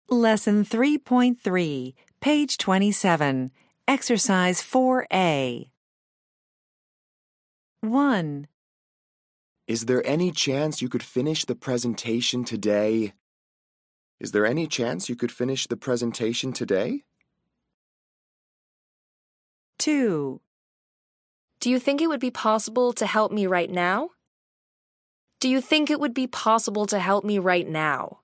Lesson 3.3, page 27, Exercise 4A. 1. Is there any chance you could finish the presentation today? Is there any chance you could finish the presentation today? 2. Do you think it would be possible to help me right now? Do you think it would be possible to help me right now?